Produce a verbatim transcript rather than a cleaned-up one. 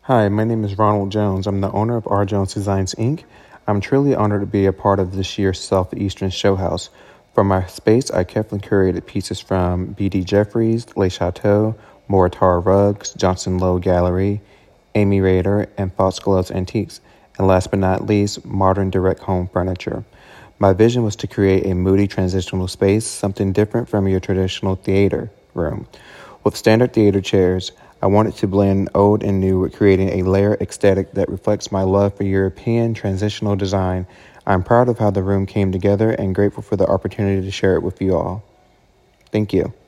Hi, my name is Ronald Jones. I'm the owner of R. Jones Designs, Incorporated. I'm truly honored to be a part of this year's Southeastern Show House. For my space, I carefully curated pieces from B D Jeffries, Le Chateau, Moritara Rugs, Johnson Lowe Gallery, Amy Rader, and Foxgloves Antiques, and last but not least, modern direct home furniture. My vision was to create a moody transitional space, something different from your traditional theater room. With standard theater chairs, I wanted to blend old and new with creating a layered aesthetic that reflects my love for European transitional design. I'm proud of how the room came together and grateful for the opportunity to share it with you all. Thank you.